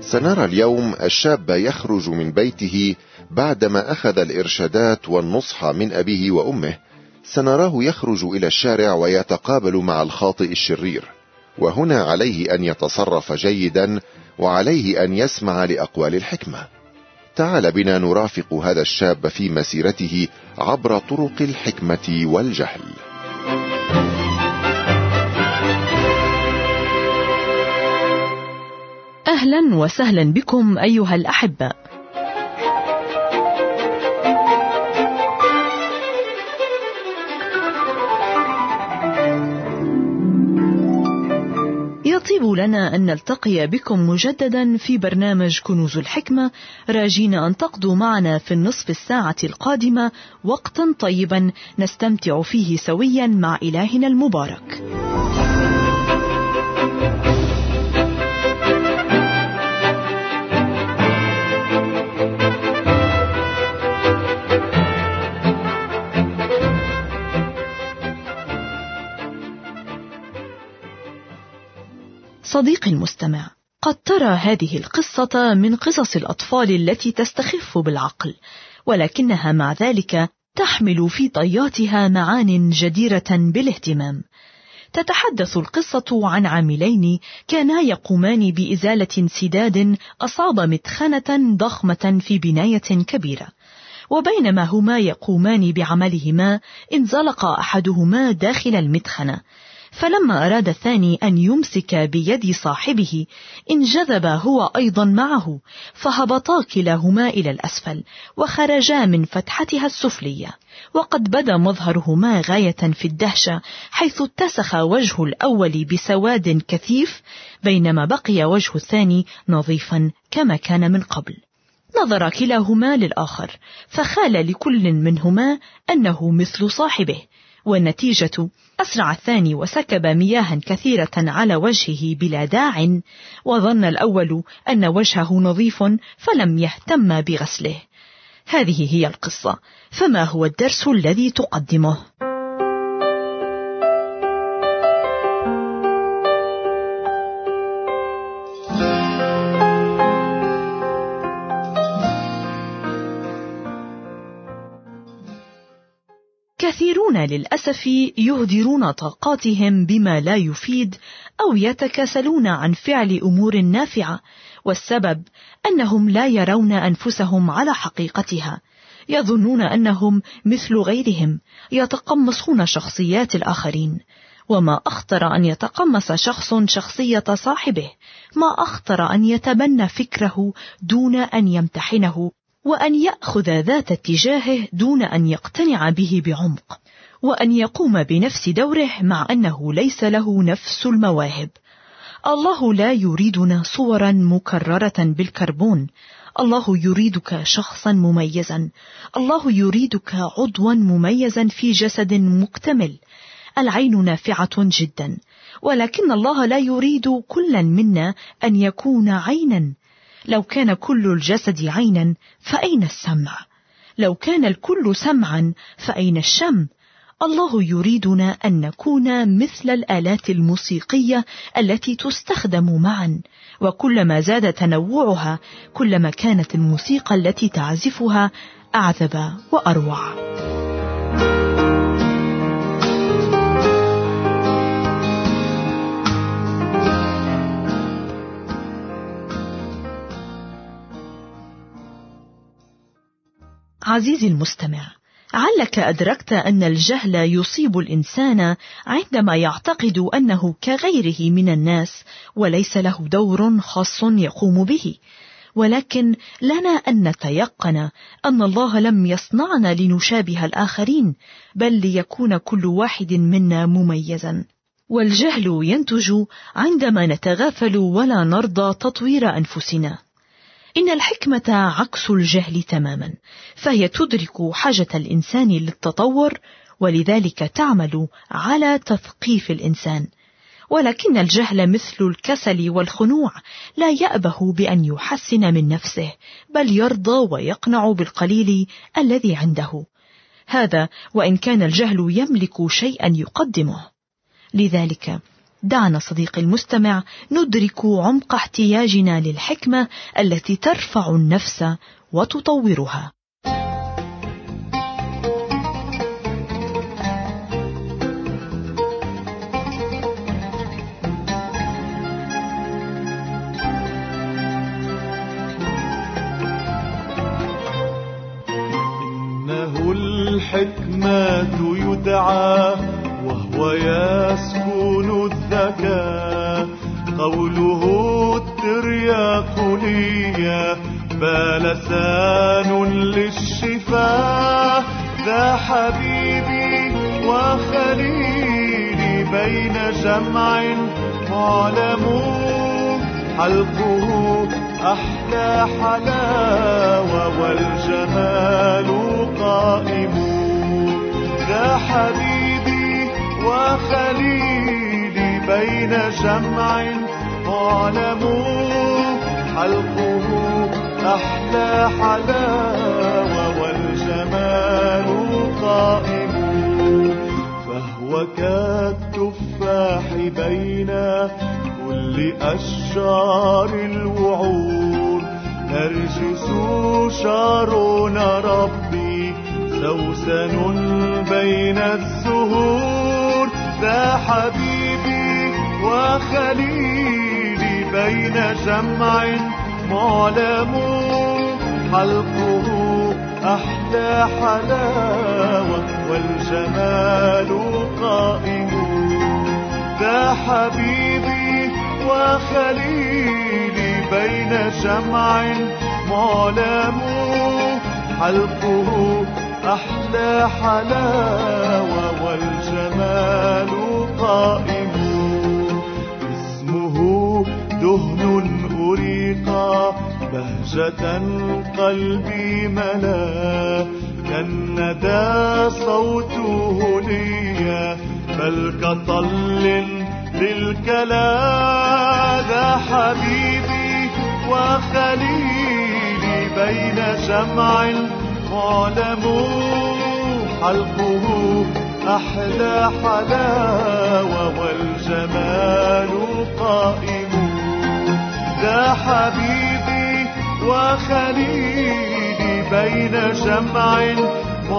سنرى اليوم الشاب يخرج من بيته بعدما أخذ الإرشادات والنصح من أبيه وأمه. سنراه يخرج إلى الشارع ويتقابل مع الخاطئ الشرير، وهنا عليه أن يتصرف جيدا، وعليه أن يسمع لأقوال الحكمة. تعال بنا نرافق هذا الشاب في مسيرته عبر طرق الحكمة والجهل. أهلا وسهلا بكم أيها الأحباء. يطيب لنا أن نلتقي بكم مجددا في برنامج كنوز الحكمة، راجين أن تقضوا معنا في النصف الساعة القادمة وقتا طيبا نستمتع فيه سويا مع إلهنا المبارك. صديقي المستمع، قد ترى هذه القصة من قصص الأطفال التي تستخف بالعقل، ولكنها مع ذلك تحمل في طياتها معان جديرة بالاهتمام. تتحدث القصة عن عاملين كانا يقومان بإزالة انسداد أصاب مدخنة ضخمة في بناية كبيرة، وبينما هما يقومان بعملهما انزلق أحدهما داخل المدخنة، فلما أراد الثاني أن يمسك بيد صاحبه انجذب هو أيضا معه، فهبطا كلاهما إلى الأسفل وخرجا من فتحتها السفلية، وقد بدا مظهرهما غاية في الدهشة، حيث اتسخ وجه الأول بسواد كثيف، بينما بقي وجه الثاني نظيفا كما كان من قبل. نظر كلاهما للآخر، فخال لكل منهما أنه مثل صاحبه، والنتيجة أسرع الثاني وسكب مياها كثيرة على وجهه بلا داع، وظن الأول أن وجهه نظيف فلم يهتم بغسله. هذه هي القصة، فما هو الدرس الذي تقدمه؟ كثيرون للأسف يهدرون طاقاتهم بما لا يفيد، أو يتكاسلون عن فعل أمور نافعة، والسبب أنهم لا يرون أنفسهم على حقيقتها، يظنون أنهم مثل غيرهم، يتقمصون شخصيات الآخرين. وما أخطر أن يتقمص شخص شخصية صاحبه، ما أخطر أن يتبنى فكره دون أن يمتحنه، وأن يأخذ ذات اتجاهه دون أن يقتنع به بعمق، وأن يقوم بنفس دوره مع أنه ليس له نفس المواهب. الله لا يريدنا صورا مكررة بالكربون، الله يريدك شخصا مميزا، الله يريدك عضوا مميزا في جسد مكتمل. العين نافعة جدا، ولكن الله لا يريد كلا منا أن يكون عينا. لو كان كل الجسد عينا فأين السمع؟ لو كان الكل سمعا فأين الشم؟ الله يريدنا أن نكون مثل الآلات الموسيقية التي تستخدم معا، وكلما زاد تنوعها كلما كانت الموسيقى التي تعزفها أعذب وأروع. عزيزي المستمع، علك أدركت أن الجهل يصيب الإنسان عندما يعتقد أنه كغيره من الناس وليس له دور خاص يقوم به، ولكن لنا أن نتيقن أن الله لم يصنعنا لنشابه الآخرين، بل ليكون كل واحد منا مميزا. والجهل ينتج عندما نتغافل ولا نرضى تطوير أنفسنا. إن الحكمة عكس الجهل تماما، فهي تدرك حاجة الإنسان للتطور، ولذلك تعمل على تثقيف الإنسان. ولكن الجهل مثل الكسل والخنوع، لا يأبه بأن يحسن من نفسه، بل يرضى ويقنع بالقليل الذي عنده، هذا وإن كان الجهل يملك شيئا يقدمه. لذلك دعنا صديقي المستمع ندرك عمق احتياجنا للحكمة التي ترفع النفس وتطورها. إنه الحكمة يدعى وهو يسكن الذكاء، قوله الترياق لي بلسان للشفاء. ذا حبيبي وخليلي بين جمع معلم، حلقه أحلى حلاوة والجمال قائم. ذا حبيبي وخليلي بين جمع معلم، حلقه أحلى حلاوة والجمال قائم. فهو كالتفاح بين كل أشجار الوعود، نرجس شارون ربي سوسن بين الزهور. ذا حبيبي وخليلي بين جمع معلم، حلقه أحلى حلاوة والجمال قائم. ذا حبيبي وخليلي بين جمع معلم، حلقه أحلى حلاوة والجمال قائم. اسمه دهن أريقا بهجة قلبي ملا، كالندى صوته لي بل كطل للكلا. ذا حبيبي وخليلي بين جمع معلم، حلقه أحلى حلاوة والجمال قائم. ذا حبيبي وخليلي بين جمع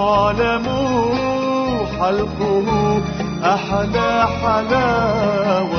معلم، حلقه أحلى حلاوة